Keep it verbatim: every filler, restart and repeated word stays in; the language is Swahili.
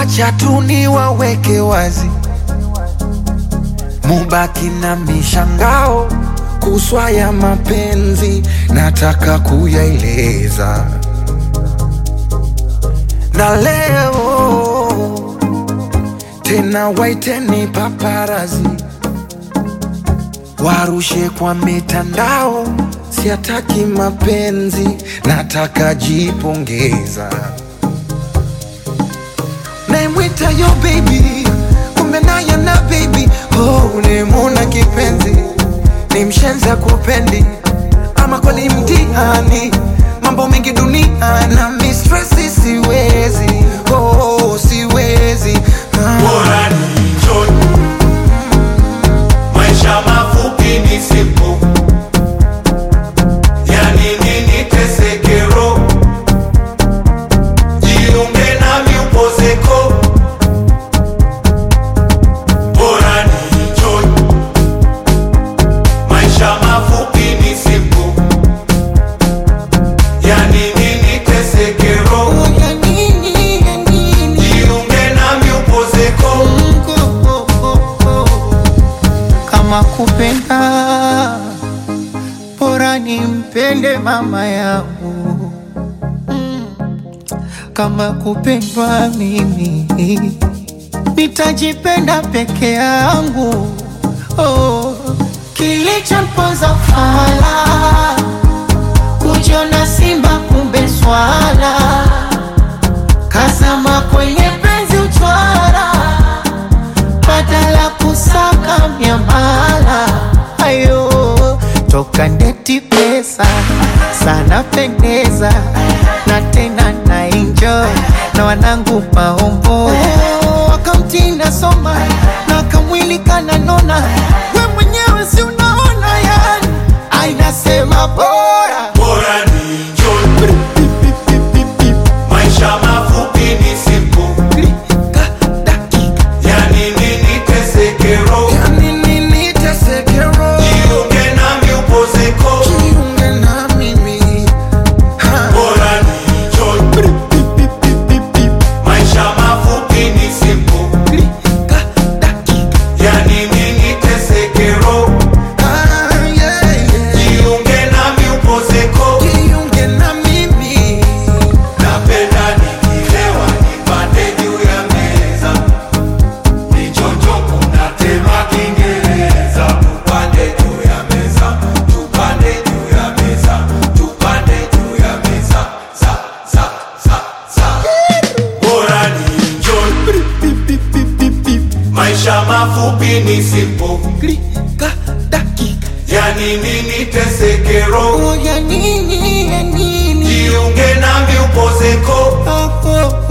Wacha tu niwaweke wazi, mubaki na mishangao kuswa ya mapenzi, nataka kuyaeleza. Na leo tena waiteni paparazi, warushe kwa mitandao, siataki mapenzi, nataka jipongeza. Naimwita yo baby, kumbe naye na baby. Oh, nimuna kipenzi, ni mshenza kupendi, ama kweli mtihani, mambo mengi dunia na mistressi, siwezi, oh siwezi. ah. Bora ni enjoy, maisha mafupi ni simple, yani nini tesekero, jiunge nami upozeko. Bora ni enjoy, maisha mafupi ni simple, yani nini tesekero, Oh, ya nini, ya nini. jiunge nami upozeko. Oh, oh, oh, oh. Kama kupenda bora nimpende mama yangu, kama kupendwa mimi nitajipenda peke yangu. Oh, kilichomponza fala kujiona simba kumbe swala, kazama kwenye penzi uchwara, badala kusaka miamala. Ayo, toka ndeti pesa sana pendeza, na tena na enjoy na wanangu maombo. Oh, wakamtinda soma na kamwili kananona, we mwenyewe si unaona, yani ainasema bora Bora ni enjoy, maisha mafupi ni simple, Klika, dakika, yani nini tesekero, ya nini nitesekero, jiunge nami upozeko. jiunge na mimi. Ha. Bora ni enjoy, maisha mafupi ni simple, Klika, dakika, yani nini tesekero, ah, yeah, yeah. jiunge nami upozeko. Jiunge na mimi. Napenda nikilewa nipande juu ya meza, nichonjo kuna tema Kiingereza. Tupande juu ya meza, tupande juu ya meza, tupande juu ya meza, za za za za. Bora ni enjoy, maisha mafupi ni simple, Klika, dakika, yani nini tesekero, oh, ya nini, ya nini. jiunge nami upozeko. Oh, oh,